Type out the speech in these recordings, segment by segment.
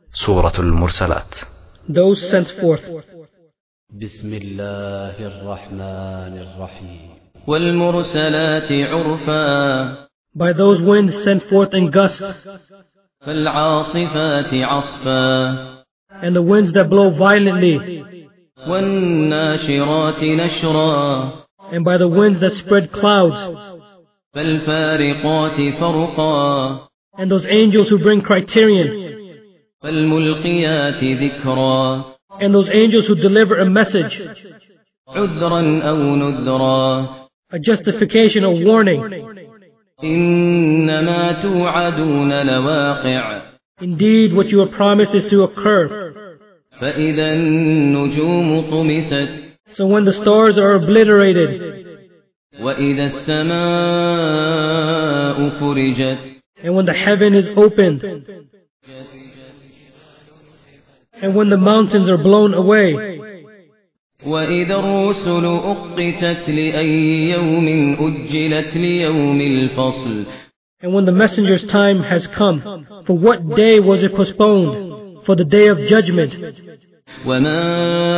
سورة المرسلات. Those sent forth. بسم الله الرحمن الرحيم. والمرسلات عرفا. By those winds sent forth in gusts, فالعاصفات عصفا. and the winds that blow violently, والناشرات نشرا. and by the winds that spread clouds, فالفارقات فرقا. and those angels who bring criterion, فالملقيات ذكرا. and those angels who deliver a message, عذرا أو نذرا. a justification or warning. إنما توعدون لواقع. Indeed, what you are promised is to occur. فإذا النجوم طمست. So when the stars are obliterated, وإذا السماء فرجت. and when the heaven is opened, and when the mountains are blown away, وإذا الرسل أقتت لأي يوم أجلت ليوم الفصل. and when the messenger's time has come, for what day was it postponed? For the day of judgment. وما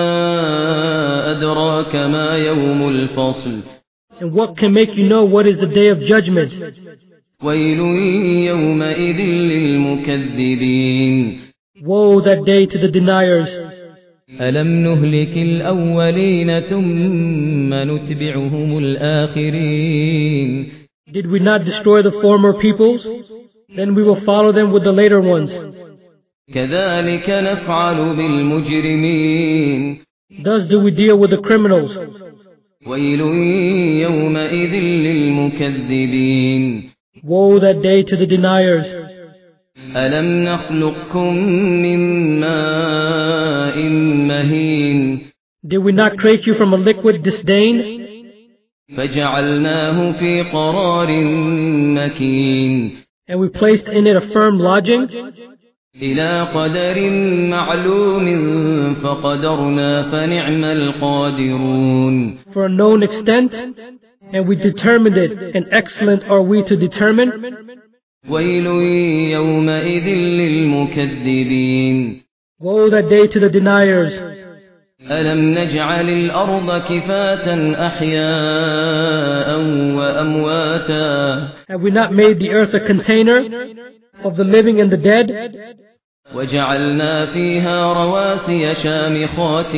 أدراك ما يوم الفصل. And what can make you know what is the day of judgment? ويل يومئذ للمكذبين. Woe that day to the deniers. ألم نهلك الأولين ثم نتبعهم الآخرين. Did we not destroy the former peoples? Then we will follow them with the later ones. كذلك نفعل بالمجرمين. Thus do we deal with the criminals. ويل يومئذ للمكذبين. Woe that day to the deniers. ألم نخلقكم من ماء مهين. Did we not create you from a liquid disdained? فجعلناه في قرار مكين. And we placed in it a firm lodging? إلى قدر معلوم فقدرنا فنعم القادرون. For a known extent, and we determined it, and excellent are we to determine. ويل يومئذ للمكذبين. Woe that day to the deniers. ألم نجعل الأرض كفاة أحياء وأمواتا. Have we not made the earth a container of the living and the dead? وجعلنا فيها رواسي شامخات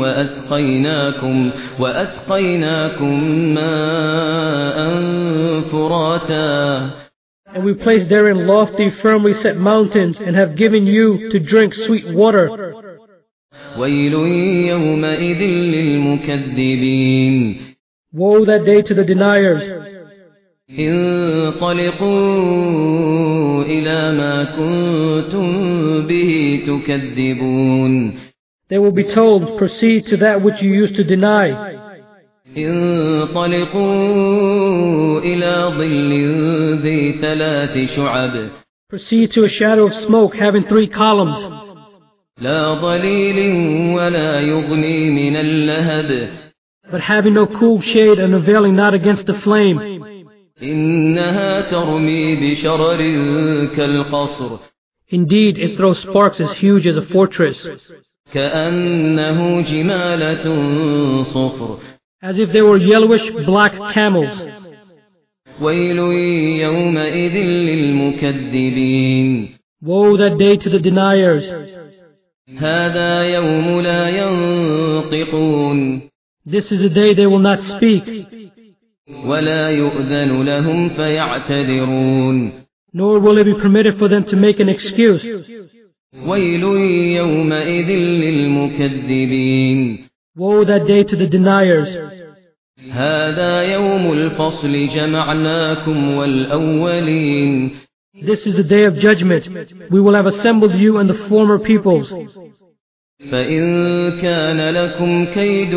وأسقيناكم ماء فراتا. And we placed therein lofty, firmly set mountains, and have given you to drink sweet water. ويل يومئذ للمكذبين. Woe that day to the deniers. انطلقوا إلى ما كنتم به تكذبون. They will be told, proceed to that which you used to deny. انطلقوا إلى ظل ذي 3 شعب. Proceed to a shadow of smoke having 3 columns. لا ظليل ولا يغني من اللهب. But having no cool shade and availing not against the flame. إنها ترمي بشرر كالقصر. Indeed, it throws sparks as huge as a fortress. كأنه جمالة صفر. As if they were yellowish black camels. ويل يومئذ للمكذبين. Woe that day to the deniers. هذا يوم لا ينطقون. This is a day they will not speak. ولا يؤذن لهم فيعتذرون. Nor will it be permitted for them to make an excuse. ويل يومئذ للمكذبين. Woe that day to the deniers. هذا يوم الفصل جمعناكم والأولين. This is the day of judgment. We will have assembled you and the former peoples. فإن كان لكم كيد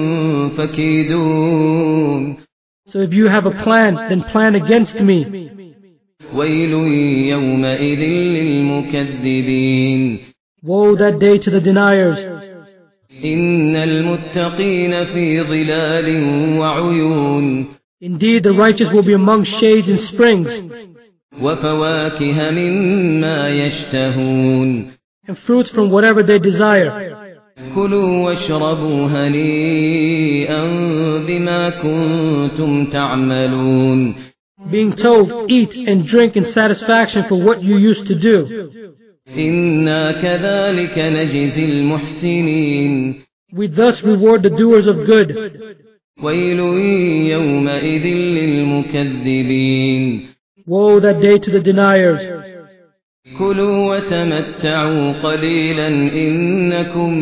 فكيدون. So if you have a plan, then plan against me. ويل يومئذ للمكذبين. Woe that day to the deniers. إن المتقين في ظلال وعيون. Indeed, the righteous will be among shades and springs. وفواكه مما يشتهون. and fruits from whatever they desire. كلوا واشربوا هنيئا بما كنتم تعملون. Being told, eat and drink in satisfaction for what you used to do. إنا كذلك نجزي المحسنين. We thus reward the doers of good. ويل يومئذ للمكذبين. Woe that day to the deniers. كلوا وتمتعوا قليلا إنكم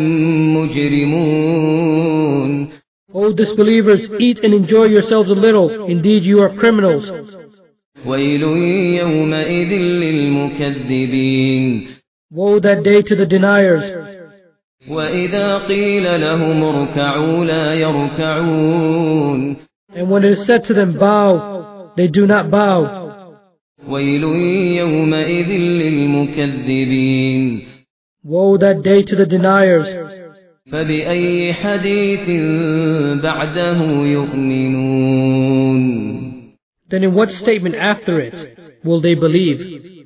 مجرمون. O disbelievers, eat and enjoy yourselves a little. Indeed, you are criminals. ويل يومئذ للمكذبين. Woe that day to the deniers. وإذا قيل لهم اركعوا لا يركعون. And when it is said to them, bow, they do not bow. ويل يومئذ للمكذبين. Woe that day to the deniers. فبأي حديث بعده يؤمنون. Then in what statement after it will they believe?